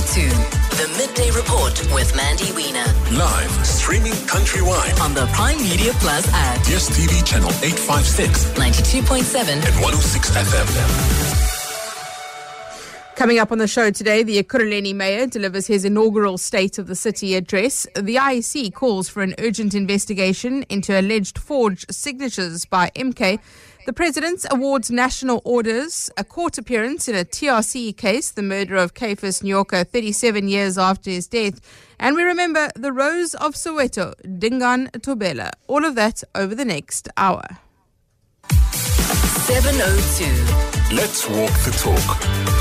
702, the Midday Report with Mandy Wiener. Live, streaming countrywide On the Prime Media Plus app. DSTV channel 856, 92.7 and 106 FM. Coming up on the show today, the Ekurhuleni Mayor delivers his inaugural State of the City address. The IEC calls for an urgent investigation into alleged forged signatures by MK. The President awards national orders, a court appearance in a TRC case, the murder of Caiphus Nyoka 37 years after his death. And we remember the Rose of Soweto, Dingaan Thobela. All of that over the next hour. 702. Let's walk the talk.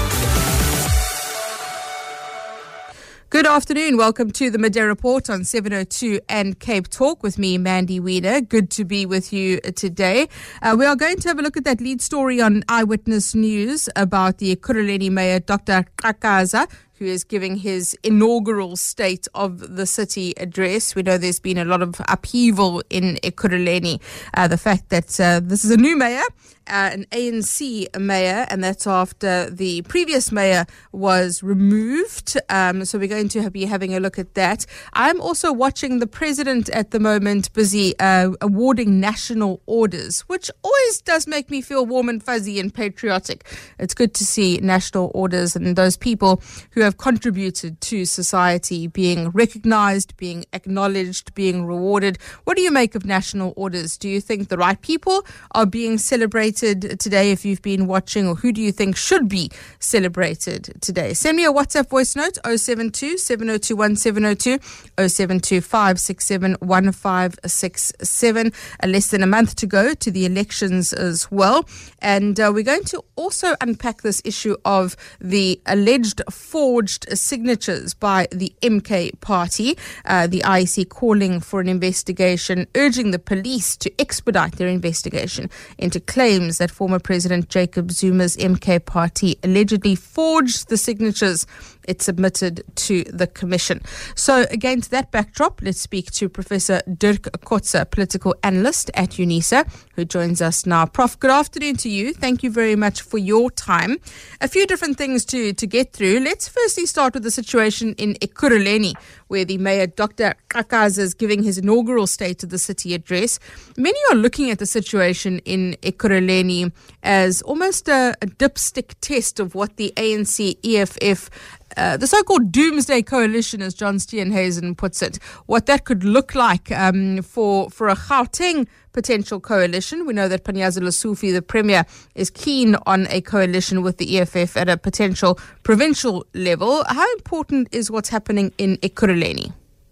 Good afternoon. Welcome to the Midday Report on 702 and Cape Talk with me, Mandy Wiener. Good to be with you today. We are going to have a look at that lead story on Eyewitness News about the Ekurhuleni Mayor, Dr. Qhaqhaza, who is giving his inaugural State of the City address. We know there's been a lot of upheaval in Ekurhuleni. The fact that this is a new mayor, an ANC mayor, and that's after the previous mayor was removed. So we're going to be having a look at that. I'm also watching the president at the moment busy awarding national orders, which always does make me feel warm and fuzzy and patriotic. It's good to see national orders and those people who have contributed to society being recognized, being acknowledged, being rewarded. What do you make of national orders? Do you think the right people are being celebrated today if you've been watching, or who do you think should be celebrated today? Send me a WhatsApp voice note 072 7021 702 072 567 1567. Less than a month to go to the elections as well. And we're going to also unpack this issue of the alleged forged signatures by the MK party. The IEC calling for an investigation, urging the police to expedite their investigation into claims that former President Jacob Zuma's MK party allegedly forged the signatures it submitted to the commission. So against that backdrop, let's speak to Professor Dirk Coetzee, political analyst at UNISA, who joins us now. Prof, good afternoon to you. Thank you very much for your time. A few different things to get through. Let's firstly start with the situation in Ekurhuleni, where the mayor, Dr. Qhaqhaza, is giving his inaugural State of the City address. Many are looking at the situation in Ekurhuleni as almost a dipstick test of what the ANC EFF, the so-called Doomsday Coalition, as John Steenhuisen puts it, what that could look like for a Gauteng potential coalition. We know that Panyaza Lesufi, the Premier, is keen on a coalition with the EFF at a potential provincial level. How important is what's happening in Ekurhuleni?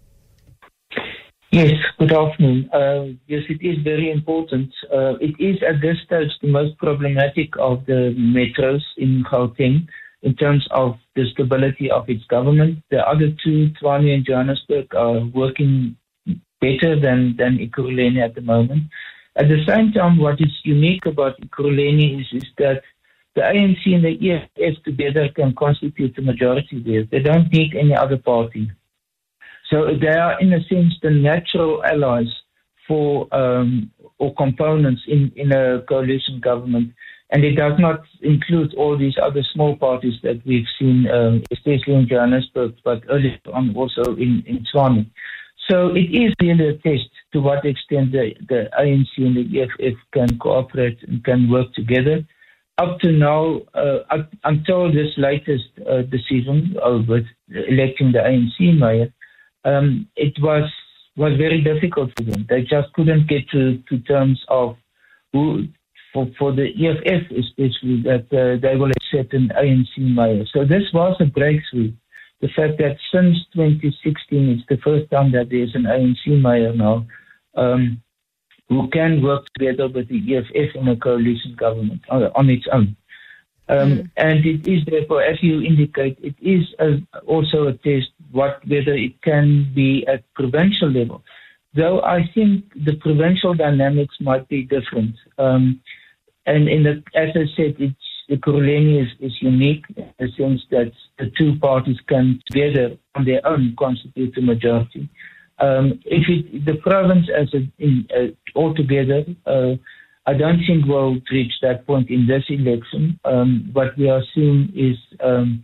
Yes, good afternoon. Yes, it is very important. It is at this stage the most problematic of the metros in Gauteng in terms of the stability of its government. The other two, Tshwane and Johannesburg, are working better than Ekurhuleni at the moment. At the same time, what is unique about Ekurhuleni is that the ANC and the EFF together can constitute the majority there. They don't need any other party. So they are, in a sense, the natural allies for or components in a coalition government. And it does not include all these other small parties that we've seen, especially in Johannesburg, but earlier on also in Tshwane. So it is really a test to what extent the ANC and the EFF can cooperate and can work together. Up to now, until this latest decision with electing the ANC mayor, it was very difficult for them. They just couldn't get to terms of who, for the EFF especially, that they will accept an ANC mayor. So this was a breakthrough. The fact that since 2016, it's the first time that there's an ANC mayor now who can work together with the EFF in a coalition government on its own. And it is therefore, as you indicate, it is also a test whether it can be at provincial level. Though I think the provincial dynamics might be different. And as I said, Ekurhuleni is unique in the sense that the two parties can together on their own constitute the majority. If the province altogether, I don't think we'll reach that point in this election. What we are seeing is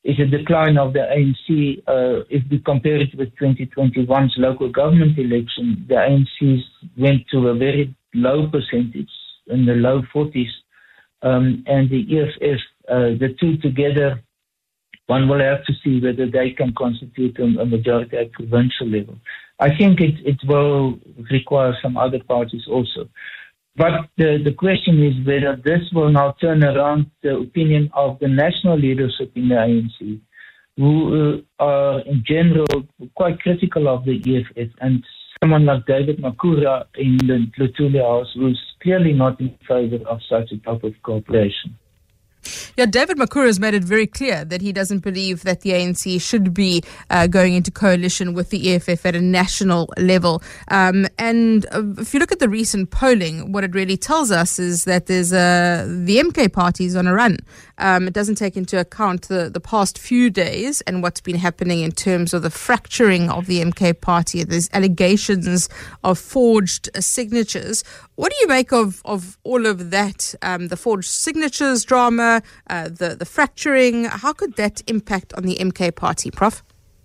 is a decline of the ANC. If we compare it with 2021's local government election, the ANC went to a very low percentage, in the low 40s, and the EFF, the two together, one will have to see whether they can constitute a majority at provincial level. I think it will require some other parties also. But the question is whether this will now turn around the opinion of the national leadership in the ANC, who are in general quite critical of the EFF, and someone like David Makura in the Luthuli House, who's clearly not in favor of such a type of cooperation. Yeah, David Makura has made it very clear that he doesn't believe that the ANC should be going into coalition with the EFF at a national level. And if you look at the recent polling, what it really tells us is that there's the MK party is on a run. It doesn't take into account the past few days and what's been happening in terms of the fracturing of the MK party. There's allegations of forged signatures. What do you make of all of that, the forged signatures drama, the fracturing? How could that impact on the MK party, Prof?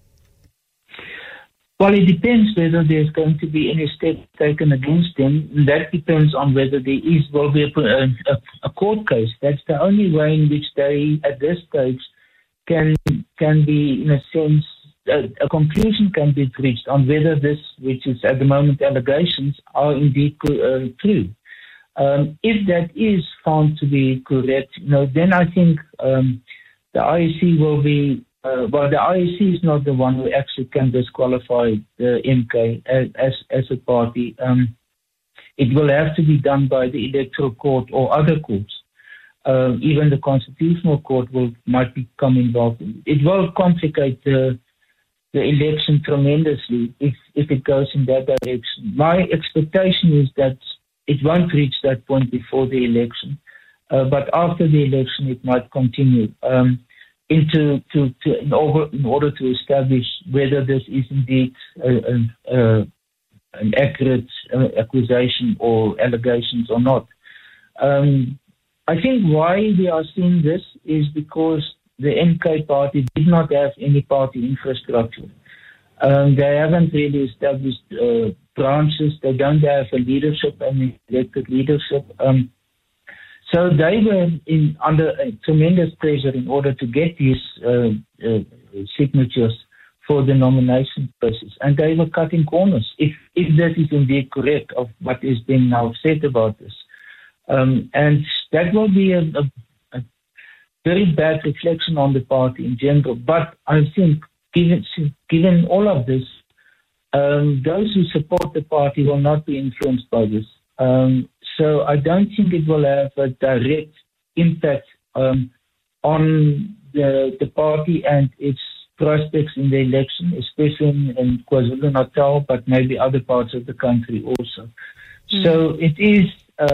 Well, it depends whether there's going to be any steps taken against them. That depends on whether there will be a court case. That's the only way in which they, at this stage, can be, in a sense, a conclusion can be reached on whether this, which is at the moment allegations, are indeed true. If that is found to be correct, then I think the IEC will be. The IEC is not the one who actually can disqualify the MK as a party. It will have to be done by the Electoral Court or other courts. Even the Constitutional Court might become involved. It will complicate the election tremendously if it goes in that direction. My expectation is that it won't reach that point before the election, but after the election it might continue. In order to establish whether this is indeed an accurate accusation or allegations or not. I think why we are seeing this is because the MK party did not have any party infrastructure. They haven't really established branches. They don't have a leadership and elected leadership. So they were under tremendous pressure in order to get these signatures for the nomination process. And they were cutting corners, if this is indeed correct, of what is being now said about this. And that will be a very bad reflection on the party in general. But I think, given all of this, those who support the party will not be influenced by this. So I don't think it will have a direct impact on the party and its prospects in the election, especially in KwaZulu-Natal, but maybe other parts of the country also. So it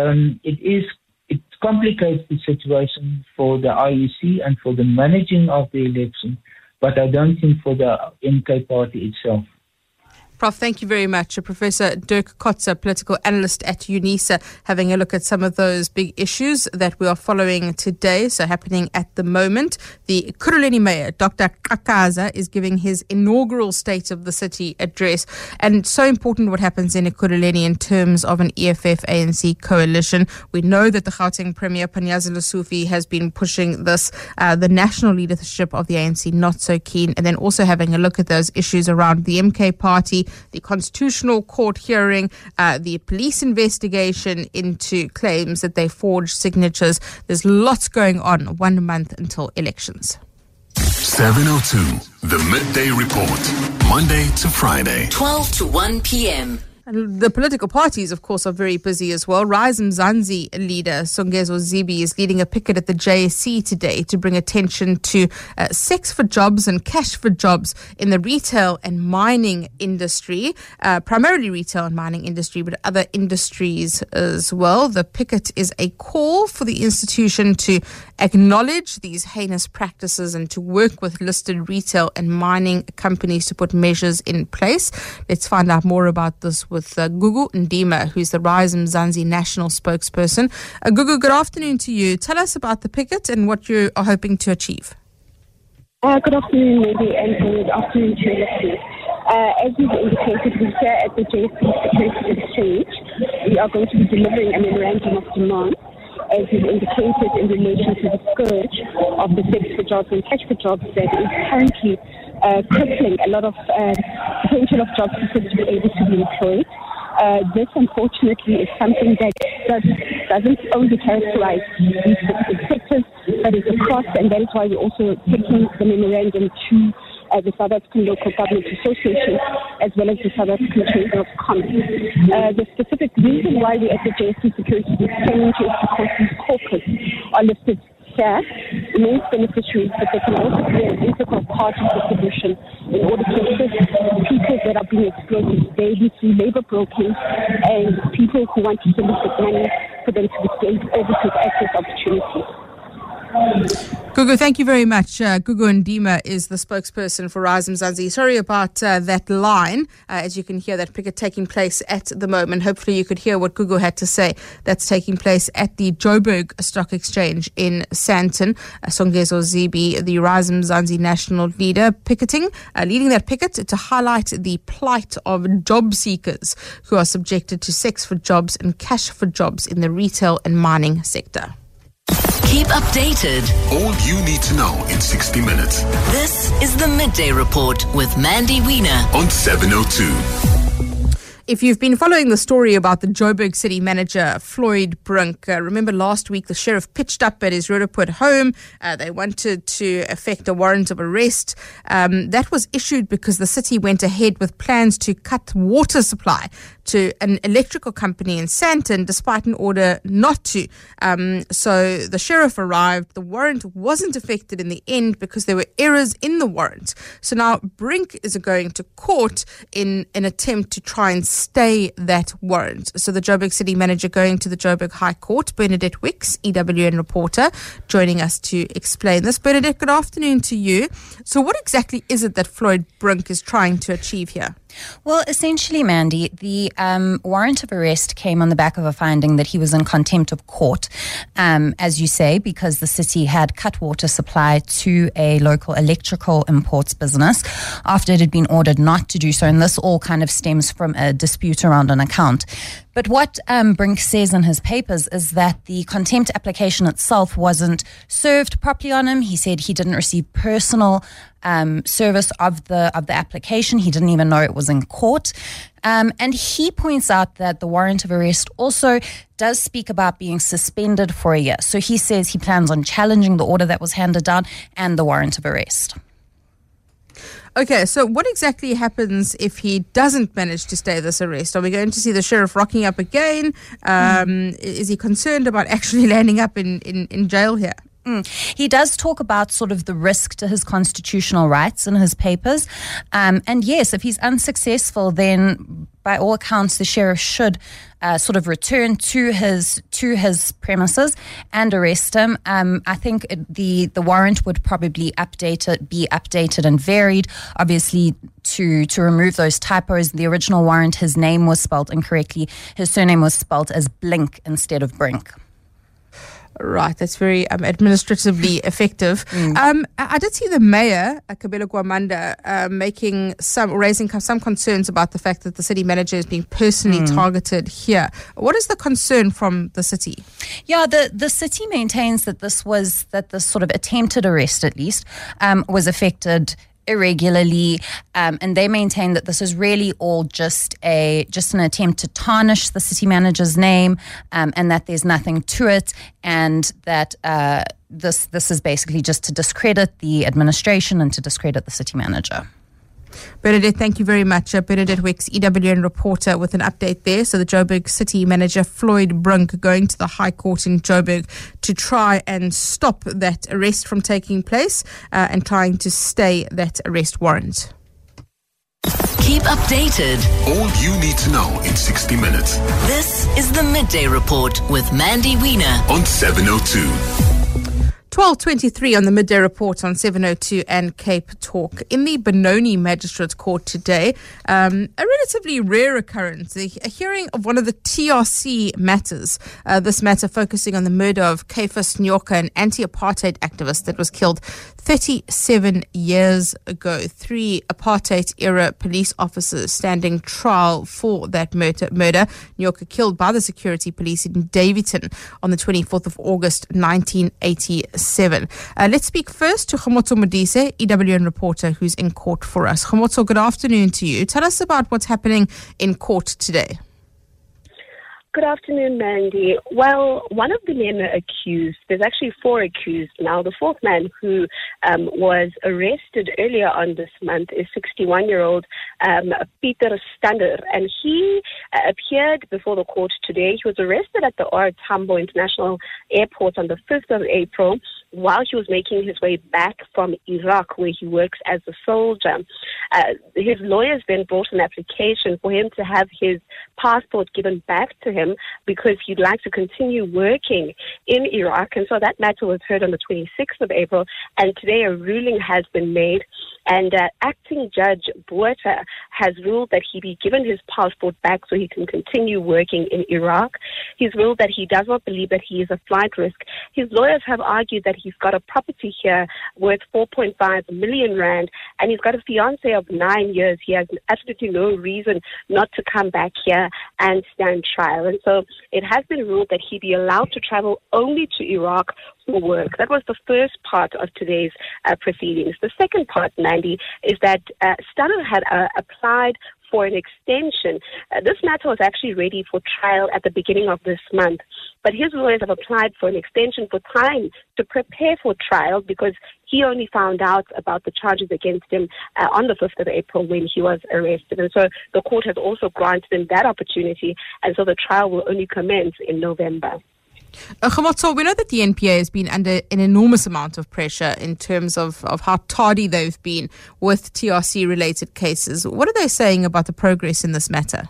complicates the situation for the IEC and for the managing of the election, but I don't think for the MK party itself. Prof, thank you very much. Professor Dirk Kotze, political analyst at UNISA, having a look at some of those big issues that we are following today, so happening at the moment. The Ekurhuleni Mayor, Dr. Kakaza, is giving his inaugural State of the City address. And so important what happens in Ekurhuleni in terms of an EFF-ANC coalition. We know that the Gauteng Premier, Panyaza Lesufi, has been pushing this. The national leadership of the ANC not so keen. And then also having a look at those issues around the MK party, the Constitutional Court hearing, the police investigation into claims that they forged signatures. There's lots going on 1 month until elections. 7:02, the Midday Report, Monday to Friday. 12 to 1 p.m. And the political parties, of course, are very busy as well. Rise Mzansi leader Songezo Zibi is leading a picket at the JSE today to bring attention to sex for jobs and cash for jobs in the retail and mining industry, primarily retail and mining industry, but other industries as well. The picket is a call for the institution to acknowledge these heinous practices and to work with listed retail and mining companies to put measures in place. Let's find out more about this with Gugu Ndima, who's the Rise Mzansi national spokesperson. Gugu, good afternoon to you. Tell us about the picket and what you are hoping to achieve. Good afternoon, Mandy, and good afternoon to your listeners. As you've indicated, we're here at the JSE Securities Exchange. We are going to be delivering a memorandum of demand, as you've indicated, in relation to the scourge of the Sex for Jobs and Cash for Jobs that is currently crippling a lot of potential of job seekers to be able to be employed. This, unfortunately, is something that doesn't only characterize these specific sectors, but is across, and that is why we're also taking the memorandum to the South African Local Government Association, as well as the South African Chamber of Commerce. The specific reason why we're at the JSE Securities Exchange is because these corporates are listed here, immense beneficiaries, but they can also be an integral part of the solution in order to assist people that are being exploited daily through labor broking and people who want to solicit money for them to be able to access opportunities. Gugu, thank you very much. Gugu Ndima is the spokesperson for Rise Mzansi. Sorry about that line. As you can hear, that picket taking place at the moment. Hopefully you could hear what Gugu had to say. That's taking place at the Joburg Stock Exchange in Sandton. Songezo Zibi, the Rise Mzansi national leader, leading that picket to highlight the plight of job seekers who are subjected to sex for jobs and cash for jobs in the retail and mining sector. Keep updated. All you need to know in 60 minutes. This is the Midday Report with Mandy Wiener on 702. If you've been following the story about the Joburg City Manager, Floyd Brink, remember last week the sheriff pitched up at his Roodepoort home. They wanted to effect a warrant of arrest. That was issued because the city went ahead with plans to cut water supply to an electrical company in Sandton, despite an order not to. So the sheriff arrived. The warrant wasn't effected in the end because there were errors in the warrant. So now Brink is going to court in an attempt to try and stay that warrant. So the Joburg City Manager going to the Joburg High Court. Bernadette Wicks, EWN reporter, joining us to explain this. Bernadette, good afternoon to you. So what exactly is it that Floyd Brink is trying to achieve here? Well, essentially, Mandy, the warrant of arrest came on the back of a finding that he was in contempt of court, as you say, because the city had cut water supply to a local electrical imports business after it had been ordered not to do so. And this all kind of stems from a dispute around an account. But what Brink says in his papers is that the contempt application itself wasn't served properly on him. He said he didn't receive personal service of the application. He didn't even know it was in court. And he points out that the warrant of arrest also does speak about being suspended for a year. So he says he plans on challenging the order that was handed down and the warrant of arrest. Okay, so what exactly happens if he doesn't manage to stay this arrest? Are we going to see the sheriff rocking up again? Is he concerned about actually landing up in jail here? He does talk about sort of the risk to his constitutional rights in his papers. And yes, if he's unsuccessful, then by all accounts, the sheriff should sort of return to his premises and arrest him. I think the warrant would probably be updated and varied, obviously, to remove those typos. The original warrant, his name was spelled incorrectly. His surname was spelled as Blink instead of Brink. Right, that's very administratively effective. I did see the mayor, Kabelo Gwamanda, raising some concerns about the fact that the city manager is being personally targeted here. What is the concern from the city? Yeah, the city maintains that this sort of attempted arrest, at least, was effected irregularly, and they maintain that this is really all just an attempt to tarnish the city manager's name, and that there's nothing to it, and that this is basically just to discredit the administration and to discredit the city manager. Bernadette, thank you very much. Bernadette Wicks, EWN reporter, with an update there. So the Joburg City Manager, Floyd Brink, going to the High Court in Joburg to try and stop that arrest from taking place and trying to stay that arrest warrant. Keep updated. All you need to know in 60 minutes. This is the Midday Report with Mandy Wiener on 702. 12:23 on the Midday Report on 702 and Cape Talk. In the Benoni Magistrate Court today, a relatively rare occurrence, a hearing of one of the TRC matters. This matter focusing on the murder of Caiphus Nyoka, an anti-apartheid activist that was killed 37 years ago. 3 apartheid-era police officers standing trial for that murder. Nyoka killed by the security police in Daveyton on the 24th of August, 1987. Let's speak first to Khomotso Modise, EWN reporter who's in court for us. Khomotso, good afternoon to you. Tell us about what's happening in court today. Good afternoon, Mandy. Well, one of the men accused, there's actually 4 accused now. The 4th man who was arrested earlier on this month is 61-year-old Peter Stander, and he appeared before the court today. He was arrested at the OR Tambo International Airport on the 5th of April while he was making his way back from Iraq, where he works as a soldier. His lawyers then brought an application for him to have his passport given back to him because he'd like to continue working in Iraq. And so that matter was heard on the 26th of April, and today a ruling has been made. And acting Judge Buerta has ruled that he be given his passport back so he can continue working in Iraq. He's ruled that he does not believe that he is a flight risk. His lawyers have argued that he's got a property here worth 4.5 million rand, and he's got a fiance of 9 years. He has absolutely no reason not to come back here and stand trial. And so it has been ruled that he be allowed to travel only to Iraq for work. That was the first part of today's proceedings. The second part, Mandy, is that Stander had applied for an extension. This matter was actually ready for trial at the beginning of this month, but his lawyers have applied for an extension for time to prepare for trial because he only found out about the charges against him on the 5th of April when he was arrested. And so the court has also granted him that opportunity, and so the trial will only commence in November. Khomotso, we know that the NPA has been under an enormous amount of pressure in terms of how tardy they've been with TRC-related cases. What are they saying about the progress in this matter?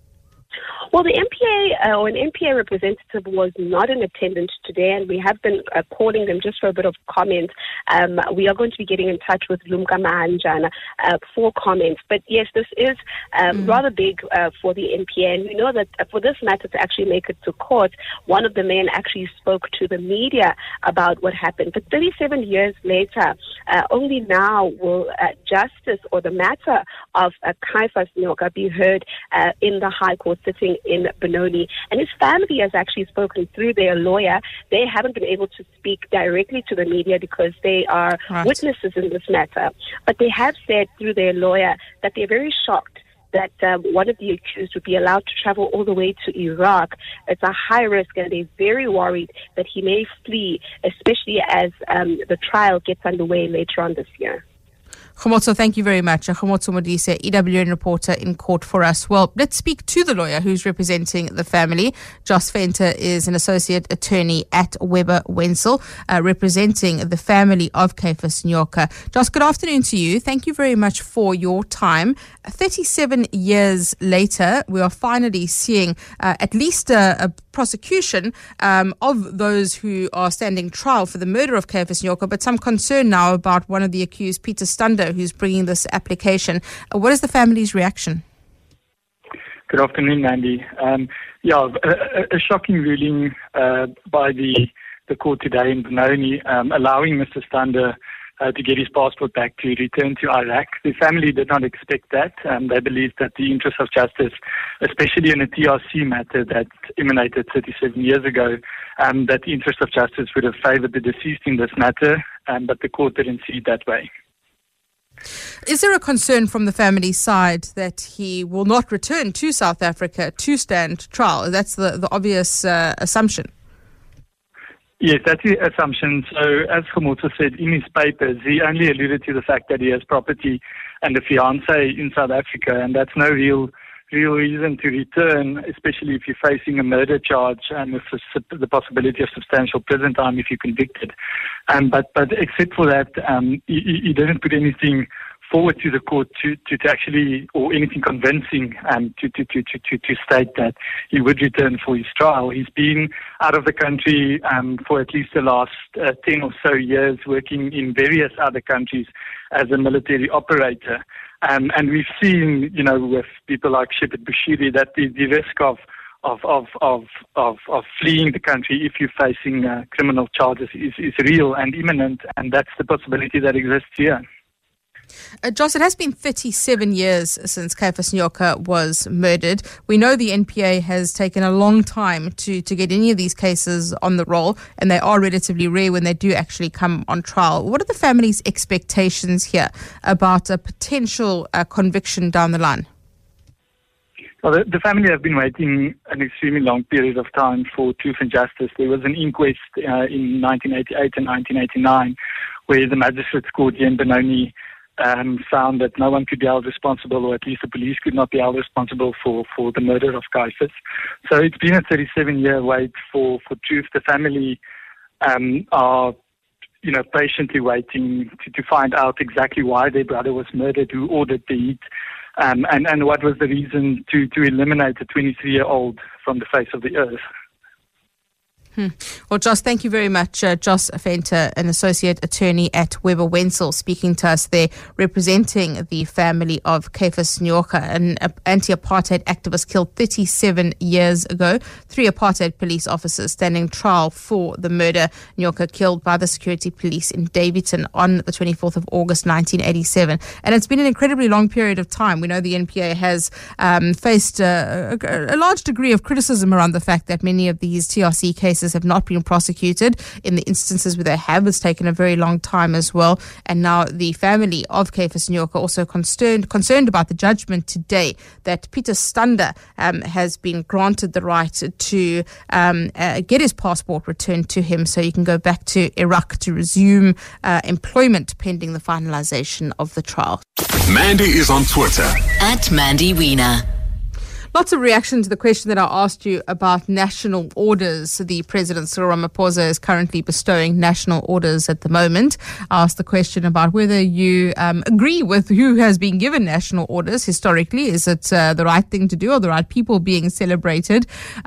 Well, the NPA or an NPA representative was not in attendance today, and we have been calling them just for a bit of comment. We are going to be getting in touch with Lumka Mahanjana for comments. But yes, this is rather big for the NPA, and we know that for this matter to actually make it to court, one of the men actually spoke to the media about what happened. But 37 years later, only now will justice or the matter of Caiphus Nyoka be heard in the High Court sitting in Benoni, and his family has actually spoken through their lawyer. They haven't been able to speak directly to the media because they are witnesses in this matter, but they have said through their lawyer that they're very shocked that one of the accused would be allowed to travel all the way to Iraq. It's a high risk, and they're very worried that he may flee, especially as the trial gets underway later on this year. Khomotso, thank you very much. Khomotso Modise, EWN reporter in court for us. Well, let's speak to the lawyer who's representing the family. Jos Venter is an associate attorney at Webber Wentzel, representing the family of Caiphus Nyoka. Jos, good afternoon to you. Thank you very much for your time. 37 years later, we are finally seeing at least a prosecution of those who are standing trial for the murder of Caiphus Nyoka, but some concern now about one of the accused, Peter Stander, who's bringing this application. What is the family's reaction? Good afternoon, Mandy. A shocking ruling by the court today in Benoni, allowing Mr. Stander to get his passport back to return to Iraq. The family did not expect that. They believed that the interest of justice, especially in a TRC matter that emanated 37 years ago, that the interest of justice would have favoured the deceased in this matter, but the court didn't see it that way. Is there a concern from the family side that he will not return to South Africa to stand trial? That's the obvious assumption. Yes, that's the assumption. So as Khomotso said in his papers, he only alluded to the fact that he has property and a fiancé in South Africa, and that's no real reason to return, especially if you're facing a murder charge and with the possibility of substantial prison time if you're convicted. But except for that, he didn't put anything forward to the court to actually, or anything convincing, to state that he would return for his trial. He's been out of the country for at least the last 10 or so years, working in various other countries as a military operator. And we've seen, with people like Shepard Bushiri, that the risk of fleeing the country if you're facing criminal charges is real and imminent, and that's the possibility that exists here. Jos, it has been 37 years since Caiphus Nyoka was murdered. We know the NPA has taken a long time to get any of these cases on the roll, and they are relatively rare when they do actually come on trial. What are the family's expectations here about a potential conviction down the line? Well, the family have been waiting an extremely long period of time for truth and justice. There was an inquest in 1988 and 1989 where the Magistrates Court here in Benoni found that no one could be held responsible, or at least the police could not be held responsible for the murder of Caiphus. So it's been a 37-year wait for truth. The family are patiently waiting to find out exactly why their brother was murdered, who ordered the hit, and what was the reason to eliminate a 23-year-old from the face of the earth. Well, Jos, thank you very much. Jos Venter, an associate attorney at Webber Wentzel, speaking to us there, representing the family of Caiphus Nyoka, an anti-apartheid activist killed 37 years ago. 3 apartheid police officers standing trial for the murder. Nyoka killed by the security police in Daveyton on the 24th of August 1987. And it's been an incredibly long period of time. We know the NPA has faced a large degree of criticism around the fact that many of these TRC cases have not been prosecuted. In the instances where they have, it's taken a very long time as well. And now the family of Caiphus Nyoka also concerned about the judgment today that Peter Stander has been granted the right to get his passport returned to him so he can go back to Iraq to resume employment pending the finalization of the trial. Mandy is on Twitter at Mandy Wiener. Lots of reaction to the question that I asked you about national orders. The President, Cyril Ramaphosa, is currently bestowing national orders at the moment. I asked the question about whether you agree with who has been given national orders historically. Is it the right thing to do, or the right people being celebrated?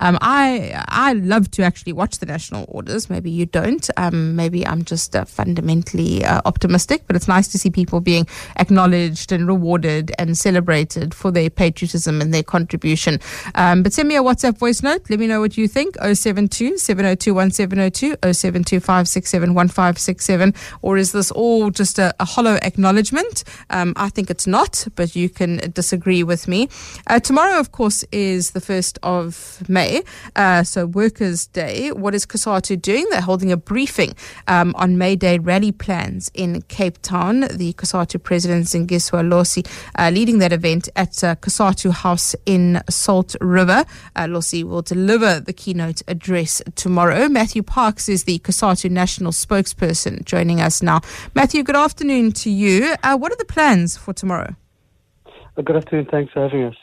I love to actually watch the national orders. Maybe you don't. Maybe I'm just fundamentally optimistic, but it's nice to see people being acknowledged and rewarded and celebrated for their patriotism and their contribution. But send me a WhatsApp voice note. Let me know what you think. 072 702 1702, 072 567 1567. Or is this all just a hollow acknowledgement? I think it's not, but you can disagree with me. Tomorrow, of course, is the 1st of May, so Workers' Day. What is COSATU doing? They're holding a briefing on May Day rally plans in Cape Town. The COSATU President, Zingiswa Losi, leading that event at COSATU House in Salt River. Losi will deliver the keynote address tomorrow. Matthew Parks is the COSATU national spokesperson joining us now. Matthew, good afternoon to you. What are the plans for tomorrow? Good afternoon. Thanks for having us.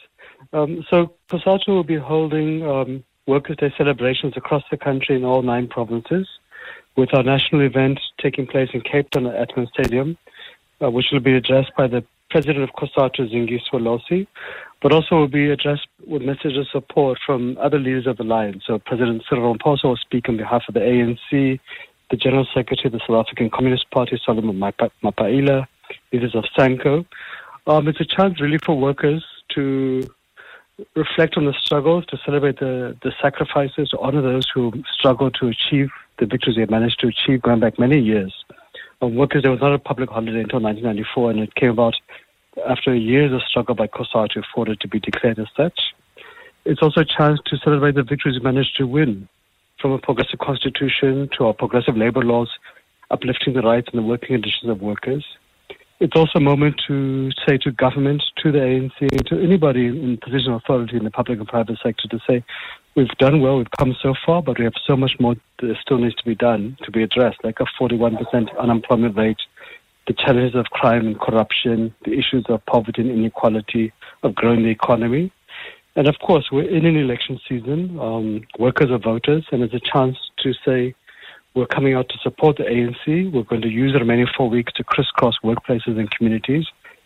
So COSATU will be holding Workers' Day celebrations across the country in all 9 provinces, with our national event taking place in Cape Town at Atman Stadium, which will be addressed by the President of COSATU, Zingiswa Losi, but also will be addressed with messages of support from other leaders of the Alliance. So President Cyril Ramaphosa will speak on behalf of the ANC, the General Secretary of the South African Communist Party, Solomon Mapaila, leaders of SANCO. It's a chance really for workers to reflect on the struggles, to celebrate the sacrifices, to honor those who struggled to achieve the victories they managed to achieve going back many years. Workers' Day was not a public holiday until 1994, and it came about after years of struggle by COSATU for it to be declared as such. It's also a chance to celebrate the victories we managed to win, from a progressive constitution to our progressive labor laws, uplifting the rights and the working conditions of workers. It's also a moment to say to government, to the ANC, to anybody in position of authority in the public and private sector to say, we've done well, we've come so far, but we have so much more that still needs to be done, to be addressed, like a 41% unemployment rate, the challenges of crime and corruption, the issues of poverty and inequality, of growing the economy. And of course, we're in an election season. Workers are voters, and it's a chance to say we're coming out to support the ANC. We're going to use the remaining 4 weeks to crisscross workplaces and communities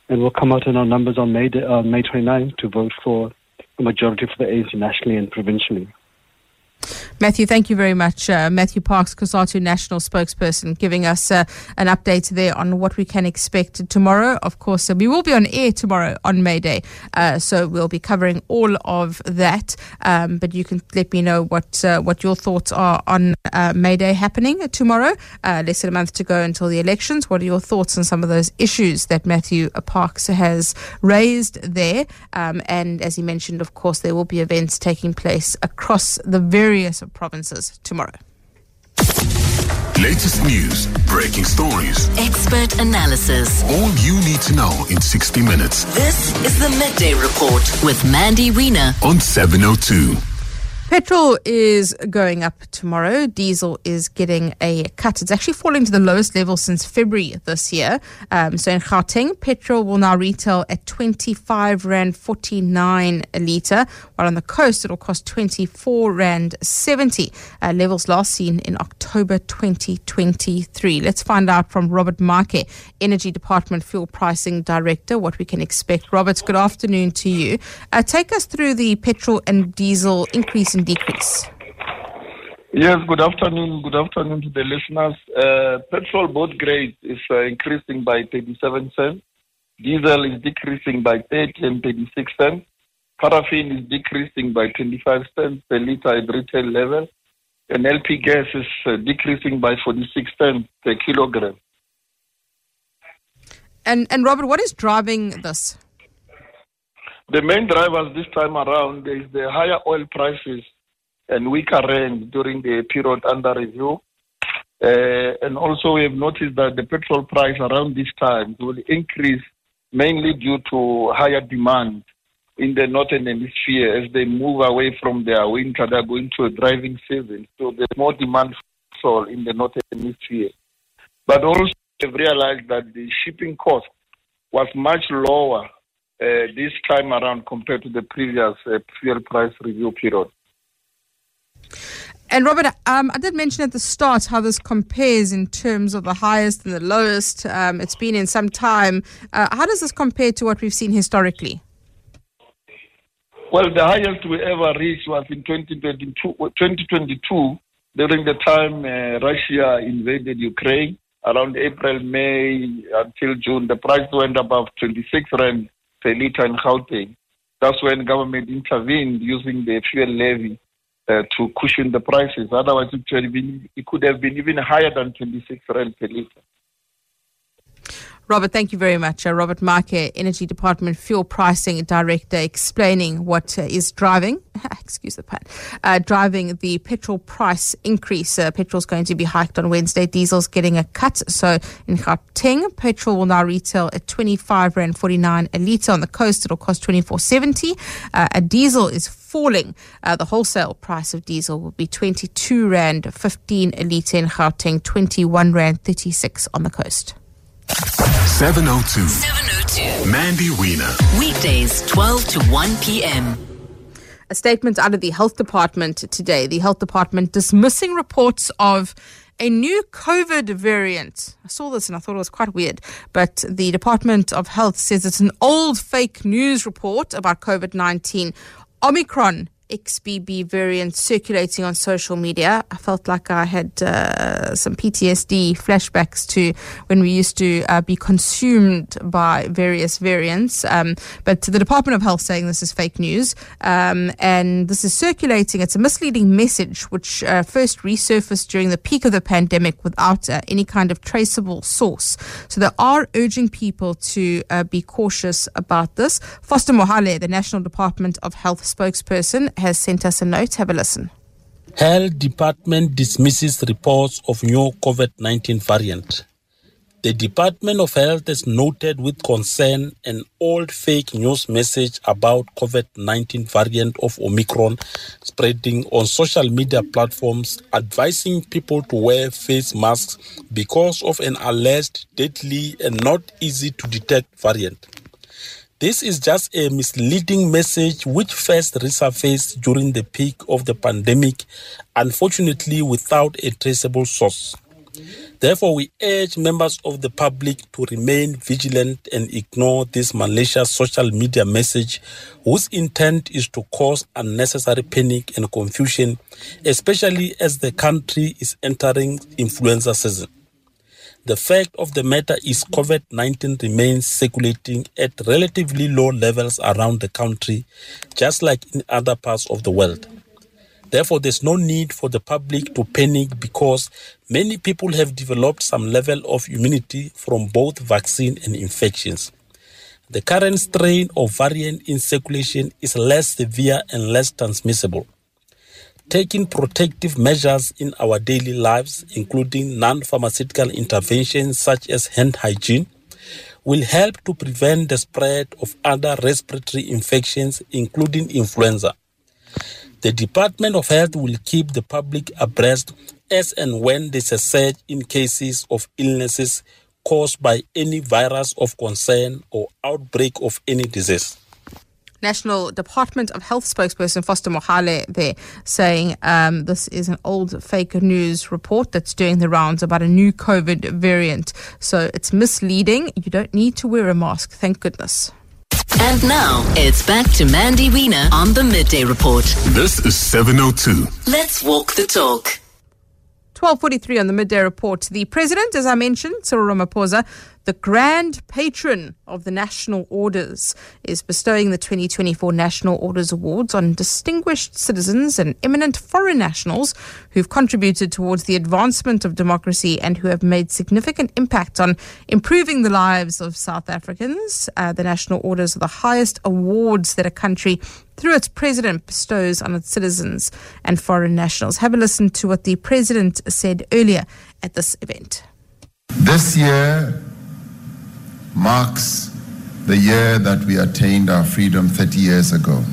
and we'll come out in our numbers on May 29 to vote for a majority for the ANC nationally and provincially. Matthew, thank you very much. Matthew Parks, COSATU National Spokesperson, giving us an update there on what we can expect tomorrow. Of course, we will be on air tomorrow on May Day, so we'll be covering all of that. But you can let me know what your thoughts are on May Day happening tomorrow. Less than a month to go until the elections. What are your thoughts on some of those issues that Matthew Parks has raised there? And as he mentioned, of course, there will be events taking place across the various provinces tomorrow. Latest news, breaking stories, Expert analysis. all you need to know in 60 minutes This is the Midday Report with Mandy Wiener. on 702. Petrol is going up tomorrow. Diesel is getting a cut. It's actually falling to the lowest level since February this year. So in Gauteng, petrol will now retail at R25.49 a litre, while on the coast it will cost R24.70. Levels last seen in October 2023. Let's find out from Robert Marke, Energy Department Fuel Pricing Director, what we can expect. Robert, good afternoon to you. Take us through the petrol and diesel increase and decrease. Yes, good afternoon. Good afternoon to the listeners. Petrol, both grades, is increasing by 37 cents. Diesel is decreasing by 30 and 36 cents. Paraffin is decreasing by 25 cents per litre at retail level. And LP gas is decreasing by 46 cents per kilogram. And Robert, what is driving this? The main drivers this time around is the higher oil prices and weaker rand during the period under review. And also we have noticed that the petrol price around this time will increase mainly due to higher demand in the Northern Hemisphere as they move away from their winter. They're going to a driving season. So there's more demand for petrol in the Northern Hemisphere. But also we've realized that the shipping cost was much lower this time around compared to the previous fuel price review period. And Robert, I did mention at the start how this compares in terms of the highest and the lowest. It's been in some time. How does this compare to what we've seen historically? Well, the highest we ever reached was in 2022 during the time Russia invaded Ukraine. Around April, May until June, the price went above 26 rand per litre in Gauteng. That's when government intervened using the fuel levy to cushion the prices. Otherwise, it could have been even higher than 26 rand per litre. Robert, thank you very much. Robert Marke, Energy Department Fuel Pricing Director, explaining what is driving, excuse the pun, driving the petrol price increase. Petrol's going to be hiked on Wednesday. Diesel's getting a cut. So in Gauteng, petrol will now retail at R25.49 a litre. On the coast, it'll cost R24.70. A diesel is falling. The wholesale price of diesel will be R22.15 a litre in Gauteng, R21.36 on the coast. 702. Mandy Wiener. Weekdays 12 to 1 p.m. A statement out of the Health Department today. The Health Department dismissing reports of a new COVID variant. I saw this and I thought it was quite weird. But the Department of Health says it's an old fake news report about COVID-19. Omicron XBB variant circulating on social media. I felt like I had some PTSD flashbacks to when we used to be consumed by various variants. But the Department of Health saying this is fake news. And this is circulating. It's a misleading message which first resurfaced during the peak of the pandemic without any kind of traceable source. So they are urging people to be cautious about this. Foster Mohale, the National Department of Health spokesperson, has sent us a note. Have a listen. Health Department dismisses reports of new COVID-19 variant. The Department of Health has noted with concern an old fake news message about COVID-19 variant of Omicron spreading on social media platforms, advising people to wear face masks because of an alleged deadly and not easy to detect variant. This is just a misleading message which first resurfaced during the peak of the pandemic, unfortunately without a traceable source. Therefore, we urge members of the public to remain vigilant and ignore this malicious social media message whose intent is to cause unnecessary panic and confusion, especially as the country is entering influenza season. The fact of the matter is COVID-19 remains circulating at relatively low levels around the country, just like in other parts of the world. Therefore, there's no need for the public to panic because many people have developed some level of immunity from both vaccine and infections. The current strain or variant in circulation is less severe and less transmissible. Taking protective measures in our daily lives, including non-pharmaceutical interventions such as hand hygiene, will help to prevent the spread of other respiratory infections, including influenza. The Department of Health will keep the public abreast as and when there's a surge in cases of illnesses caused by any virus of concern or outbreak of any disease. National Department of Health spokesperson Foster Mohale there saying this is an old fake news report that's doing the rounds about a new COVID variant. So it's misleading. You don't need to wear a mask. Thank goodness. And now it's back to Mandy Wiener on the Midday Report. This is 702. Let's walk the talk. 12:43 on the Midday Report. The President, as I mentioned, Cyril Ramaphosa, the grand patron of the National Orders, is bestowing the 2024 National Orders Awards on distinguished citizens and eminent foreign nationals who've contributed towards the advancement of democracy and who have made significant impact on improving the lives of South Africans. The National Orders are the highest awards that a country, through its president, bestows on its citizens and foreign nationals. Have a listen to what the president said earlier at this event. This year marks the year that we attained our freedom 30 years ago.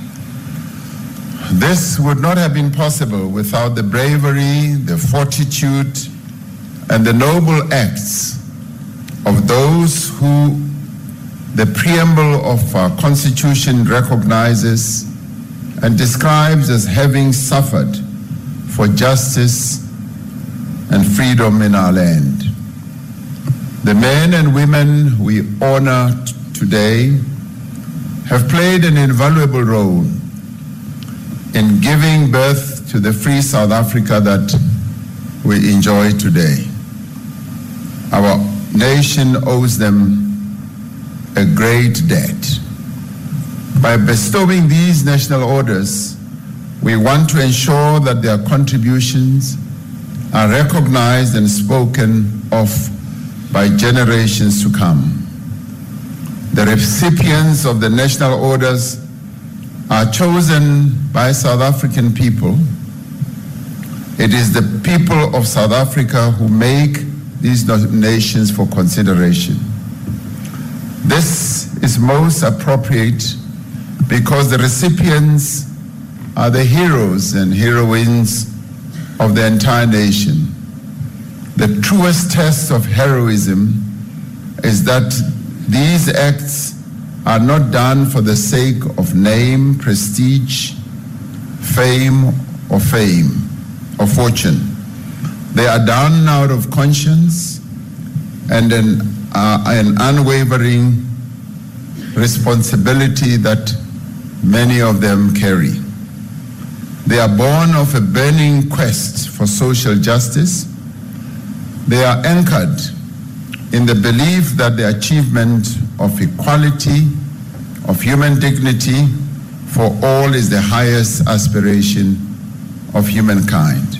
This would not have been possible without the bravery, the fortitude, and the noble acts of those who the preamble of our Constitution recognizes and describes as having suffered for justice and freedom in our land. The men and women we honor today have played an invaluable role in giving birth to the free South Africa that we enjoy today. Our nation owes them a great debt. By bestowing these national orders, we want to ensure that their contributions are recognized and spoken of by generations to come. The recipients of the national orders are chosen by South African people. It is the people of South Africa who make these nominations for consideration. This is most appropriate because the recipients are the heroes and heroines of the entire nation. The truest test of heroism is that these acts are not done for the sake of name, prestige, fame, or fortune. They are done out of conscience and an unwavering responsibility that many of them carry. They are born of a burning quest for social justice. They are anchored in the belief that the achievement of equality, of human dignity for all is the highest aspiration of humankind.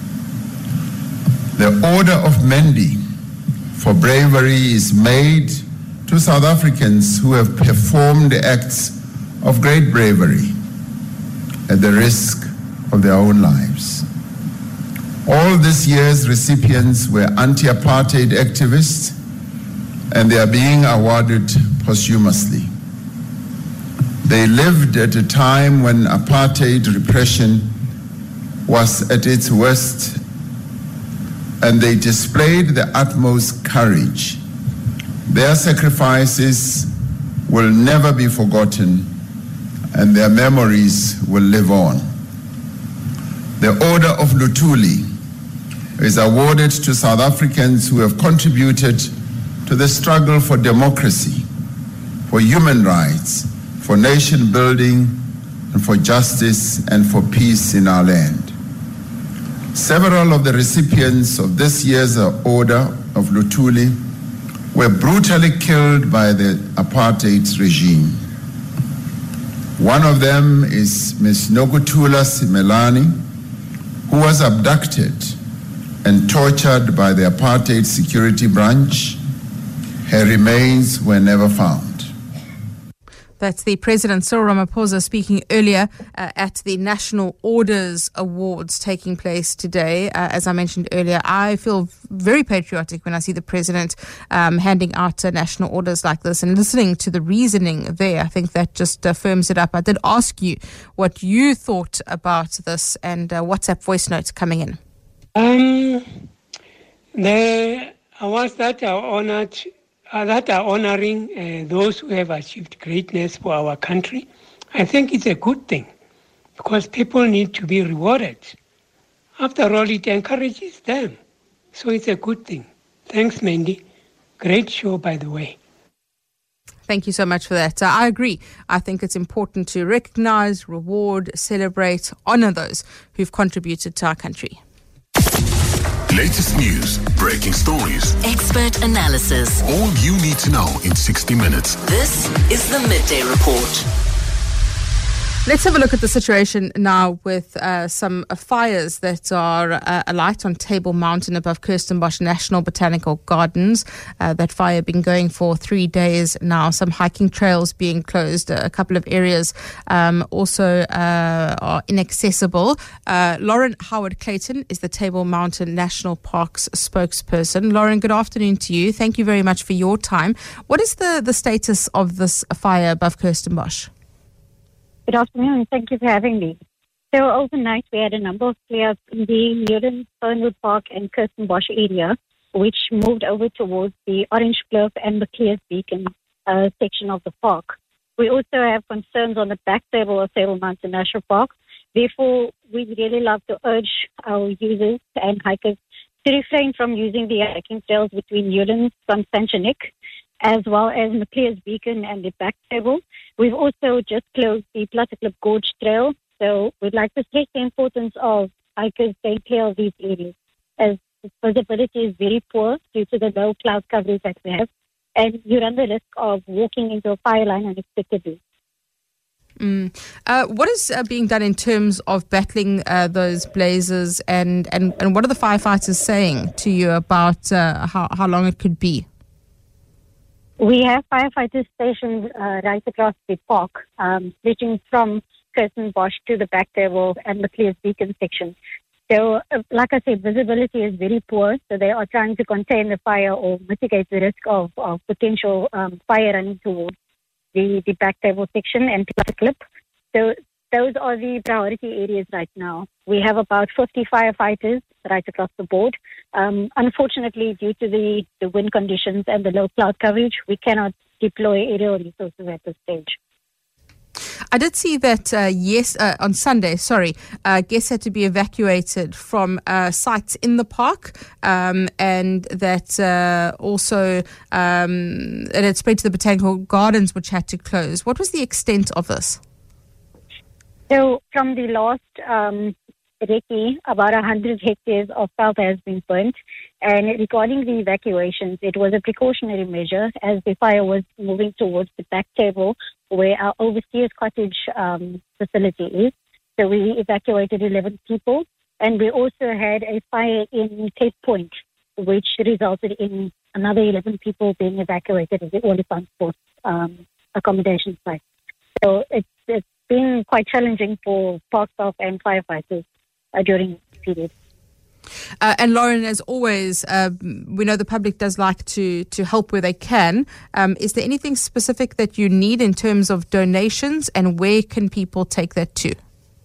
The Order of Mendi for bravery is made to South Africans who have performed acts of great bravery at the risk of their own lives. All this year's recipients were anti-apartheid activists, and they are being awarded posthumously. They lived at a time when apartheid repression was at its worst, and they displayed the utmost courage. Their sacrifices will never be forgotten, and their memories will live on. The Order of Luthuli is awarded to South Africans who have contributed to the struggle for democracy, for human rights, for nation building, and for justice and for peace in our land. Several of the recipients of this year's Order of Luthuli were brutally killed by the apartheid regime. One of them is Ms. Nokuthula Simelane, who was abducted and tortured by the apartheid security branch. Her remains were never found. That's the President Cyril Ramaphosa speaking earlier at the National Orders Awards taking place today. As I mentioned earlier, I feel very patriotic when I see the President handing out national orders like this and listening to the reasoning there. I think that just firms it up. I did ask you what you thought about this and WhatsApp voice notes coming in. The awards that are honored that are honoring those who have achieved greatness for our country, I think it's a good thing because people need to be rewarded. After all, it encourages them. So it's a good thing. Thanks, Mandy. Great show, by the way. Thank you so much for that. I agree. I think it's important to recognize, reward, celebrate, honor those who've contributed to our country. Latest news, breaking stories, expert analysis. All you need to know in 60 minutes. This is the Midday Report. Let's have a look at the situation now with some fires that are alight on Table Mountain above Kirstenbosch National Botanical Gardens. That fire been going for 3 days now. Some hiking trails being closed. A couple of areas also are inaccessible. Lauren Howard-Clayton is the Table Mountain National Park's spokesperson. Lauren, good afternoon to you. Thank you very much for your time. What is the status of this fire above Kirstenbosch? Good afternoon. Thank you for having me. So overnight, we had a number of flares in the Newlands, Fernwood Park and Kirstenbosch area, which moved over towards the Orange Kloof and Maclears Beacon section of the park. We also have concerns on the back table of Table Mountain National Park. Therefore, we'd really love to urge our users and hikers to refrain from using the hiking trails between Newlands from Sanchanik, as well as Maclears Beacon and the back table. We've also just closed the Platteklip Gorge Trail, so we'd like to stress the importance of hikers staying clear of these areas, as visibility is very poor due to the low cloud coverage that we have, and you run the risk of walking into a fire line unexpectedly. What is being done in terms of battling those blazes, and what are the firefighters saying to you about how long it could be? We have firefighters stationed right across the park, reaching from Kirstenbosch to the back table and the Maclears Beacon section. So, like I said, visibility is very poor, so they are trying to contain the fire or mitigate the risk of potential fire running towards the back table section and Platteklip. So those are the priority areas right now. We have about 50 firefighters right across the board. Unfortunately, due to the wind conditions and the low cloud coverage, we cannot deploy aerial resources at this stage. I did see that, on Sunday, guests had to be evacuated from sites in the park, and that also it had spread to the botanical gardens, which had to close. What was the extent of this? So from the last recce, about 100 hectares of veldt has been burnt. And regarding the evacuations, it was a precautionary measure as the fire was moving towards the back table where our overseers cottage facility is. So we evacuated 11 people. And we also had a fire in Cape Point, which resulted in another 11 people being evacuated at the Olifant Sports accommodation site. So it's been quite challenging for park staff and firefighters during this period. And Lauren, as always, we know the public does like to help where they can. Is there anything specific that you need in terms of donations, and where can people take that to?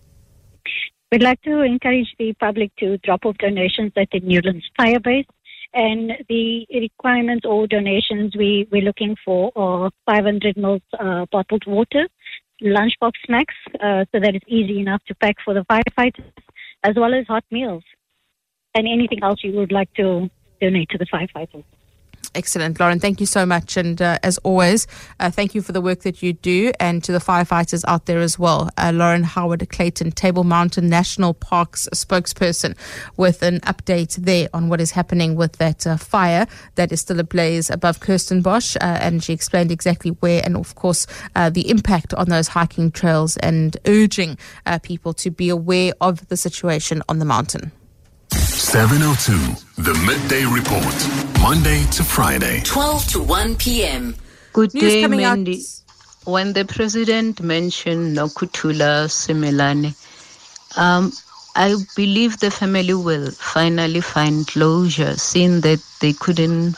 We'd like to encourage the public to drop off donations at the Newlands Fire Base. And the requirements or donations we're looking for are 500 ml bottled water, lunchbox snacks, so that it's easy enough to pack for the firefighters, as well as hot meals. and anything else you would like to donate to the firefighters. Excellent, Lauren. Thank you so much. And as always, thank you for the work that you do, and to the firefighters out there as well. Lauren Howard-Clayton, Table Mountain National Park's spokesperson, with an update there on what is happening with that fire that is still ablaze above Kirstenbosch. And she explained exactly where, and of course, the impact on those hiking trails, and urging people to be aware of the situation on the mountain. 702, the Midday Report, Monday to Friday. 12 to 1 p.m. Good News day, coming Mandy. When the president mentioned Nokuthula Simelane, I believe the family will finally find closure, seeing that they couldn't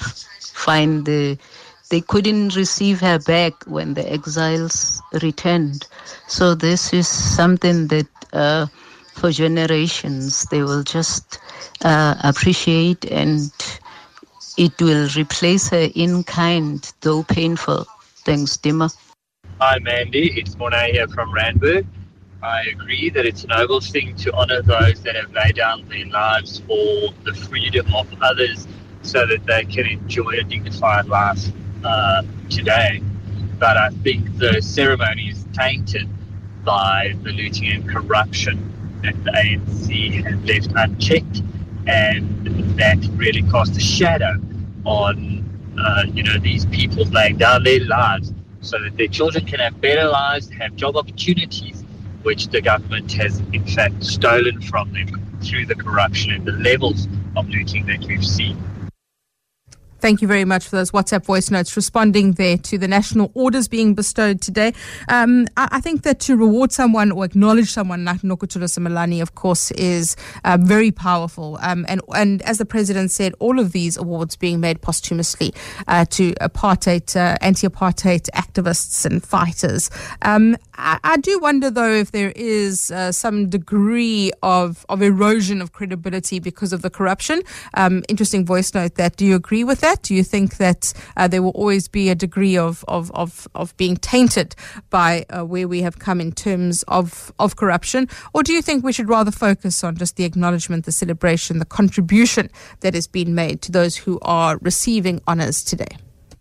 receive her back when the exiles returned. So this is something that for generations they will just appreciate, and it will replace her in kind, though painful. Thanks, Dima. Hi, Mandy. It's Mornay here from Randburg. I agree that it's a noble thing to honour those that have laid down their lives for the freedom of others so that they can enjoy a dignified life today. But I think the ceremony is tainted by the looting and corruption that the ANC has left unchecked, and that really cast a shadow on these people laying down their lives so that their children can have better lives, have job opportunities, which the government has in fact stolen from them through the corruption and the levels of looting that we've seen. Thank you very much for those WhatsApp voice notes responding there to the national orders being bestowed today. I think that to reward someone or acknowledge someone like Nokuthula Simelane, of course, is very powerful. And as the president said, all of these awards being made posthumously to anti-apartheid activists and fighters. I do wonder, though, if there is some degree of erosion of credibility because of the corruption. Interesting voice note that. Do you agree with that? Do you think that there will always be a degree of being tainted by where we have come in terms of corruption? Or do you think we should rather focus on just the acknowledgement, the celebration, the contribution that has been made to those who are receiving honours today?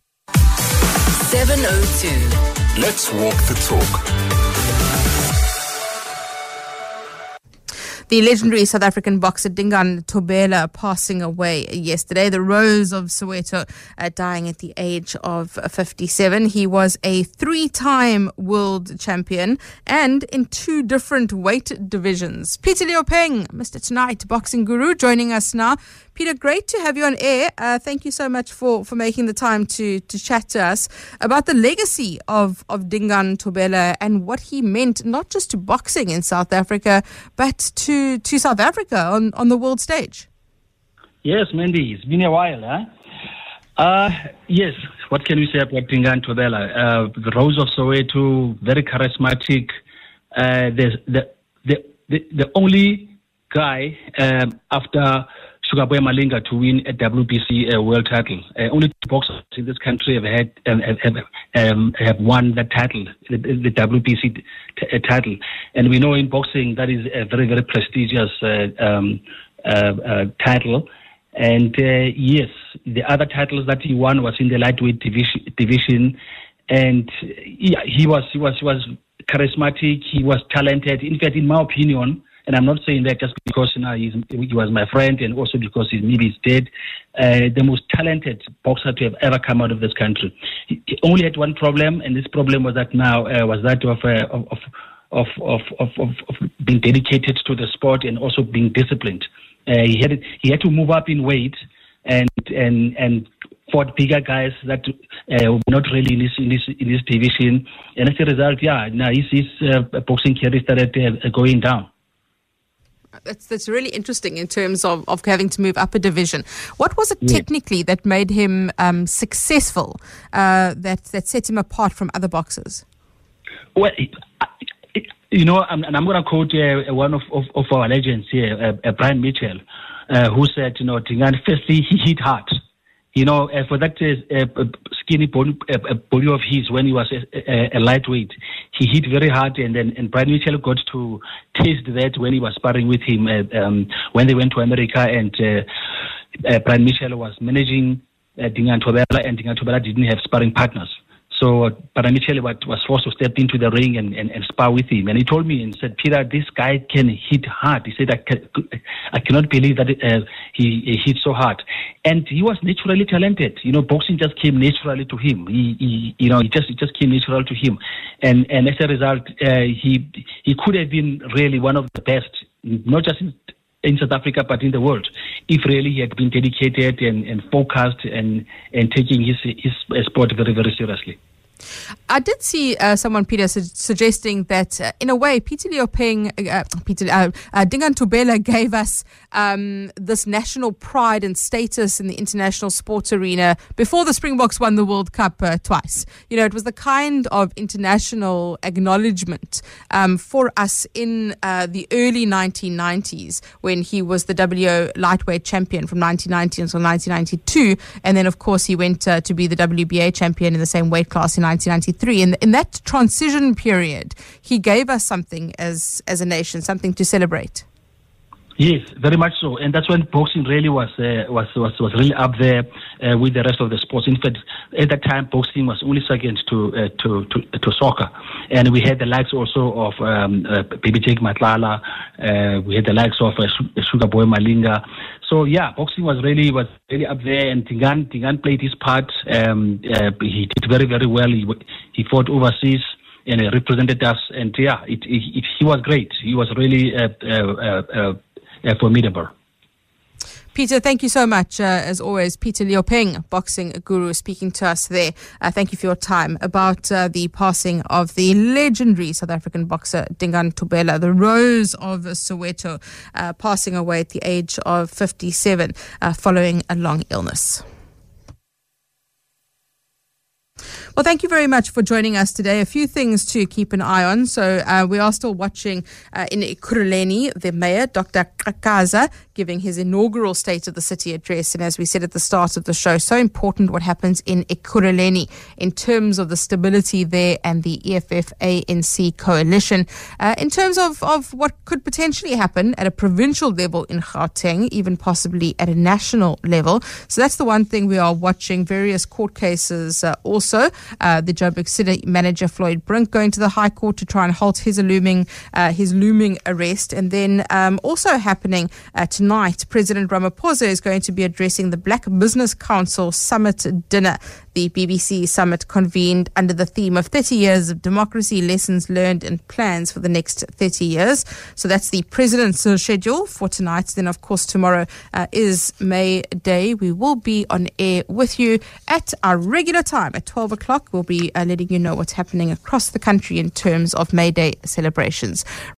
702. Let's walk the talk. The legendary South African boxer Dingaan Thobela passing away yesterday. The Rose of Soweto dying at the age of 57. He was a 3-time world champion and in 2 different weight divisions. Peter Leopeng, Mr. Tonight, boxing guru, joining us now. Peter, great to have you on air. Thank you so much for making the time to chat to us about the legacy of Dingaan Thobela and what he meant, not just to boxing in South Africa, but to South Africa on the world stage. Yes, Mandy, it's been a while, huh? Yes, what can we say about Dingaan Thobela? The Rose of Soweto, very charismatic. The only guy after Sugarboy Malinga to win a WBC world title. Only 2 boxers in this country have won that title, the WBC title. And we know in boxing that is a very, very prestigious title. And yes, the other titles that he won was in the lightweight division. And he was charismatic. He was talented. In fact, in my opinion. And I'm not saying that just because he was my friend and also because maybe he's dead. The most talented boxer to have ever come out of this country. He only had one problem, and this problem was that of being dedicated to the sport and also being disciplined. He had to move up in weight and fought bigger guys that were not really in this division. And as a result, his boxing career started going down. That's really interesting in terms of having to move up a division. What was it technically that made him successful, that set him apart from other boxers? Well, I'm going to quote one of our legends here, Brian Mitchell, who said, Dingaan, firstly, he hit hard. For that skinny body of his, when he was a lightweight, he hit very hard, and Brian Mitchell got to taste that when he was sparring with him when they went to America, and Brian Mitchell was managing Dingaan Thobela, and Dingaan Thobela didn't have sparring partners. So Brian Mitchell was forced to step into the ring and spar with him. And he told me and said, Peter, this guy can hit hard. He said, I cannot believe that he hit so hard. And he was naturally talented. Boxing just came naturally to him. It just came natural to him. And as a result, he could have been really one of the best, not just in South Africa, but in the world, if really he had been dedicated and focused and taking his sport very, very seriously. I did see someone, Peter, suggesting that in a way, Peter Leopeng, Dingaan Thobela gave us this national pride and status in the international sports arena before the Springboks won the World Cup twice. It was the kind of international acknowledgement for us in the early 1990s when he was the WO lightweight champion from 1990 until 1992. And then, of course, he went to be the WBA champion in the same weight class in 1993. And in that transition period, he gave us something as a nation, something to celebrate. Yes, very much so, and that's when boxing really was really up there with the rest of the sports. In fact, at that time, boxing was only second to soccer, and we had the likes also of Baby Jake Matlala. We had the likes of Sugar Boy Malinga. So yeah, boxing was really up there, and Dingaan played his part. He did very, very well. He fought overseas and represented us, and yeah, he was great. He was really formidable. Peter, thank you so much. As always, Peter Leopeng, boxing guru, speaking to us there. Thank you for your time about the passing of the legendary South African boxer Dingaan Thobela, the Rose of Soweto, passing away at the age of 57 following a long illness. Well, thank you very much for joining us today. A few things to keep an eye on. So we are still watching in Ekurhuleni, the mayor, Dr. Qhakaza, giving his inaugural State of the City address. And as we said at the start of the show, so important what happens in Ekurhuleni in terms of the stability there and the EFF-ANC coalition. In terms of what could potentially happen at a provincial level in Gauteng, even possibly at a national level. So that's the one thing we are watching. Various court cases also. The Joburg City manager Floyd Brink going to the High Court to try and halt his looming arrest. And then also happening tonight, President Ramaphosa is going to be addressing the Black Business Council Summit dinner. The BBC summit convened under the theme of 30 years of democracy, lessons learned and plans for the next 30 years. So that's the president's schedule for tonight. Then, of course, tomorrow is May Day. We will be on air with you at our regular time at 12 o'clock. We'll be letting you know what's happening across the country in terms of May Day celebrations.